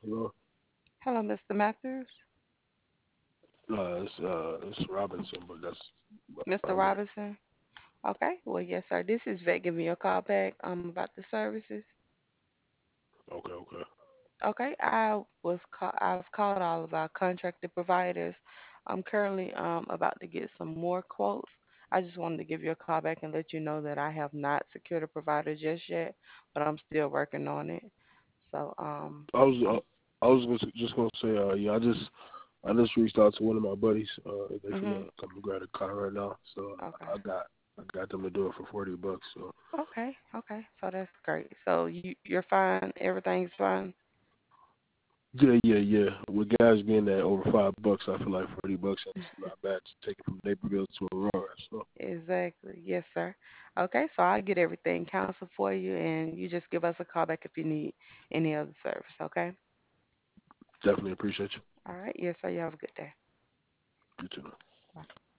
Hello. Hello, Mr. Matthews. It's Robinson, but that's Mr. I'm here. Robinson. Okay. Well, yes, sir. This is Vet giving you a call back about the services. Okay, okay. Okay. I've called all of our contracted providers. I'm currently about to get some more quotes. I just wanted to give you a call back and let you know that I have not secured a provider just yet, but I'm still working on it. So I was I'm just gonna say, yeah, I just reached out to one of my buddies. They mhm. finna come to grab a car right now, so Okay. I got them to do it for $40. So Okay. Okay. So that's great. So you're fine. Everything's fine. yeah, yeah, yeah. With gas being at over $5, I feel like $40 is not bad to take it from Naperville to Aurora. So Exactly. Yes, sir. Okay, so I'll get everything canceled for you, and you just give us a call back if you need any other service. Okay. definitely appreciate you. All right. Yes, sir. You have a good day. You too. Bye.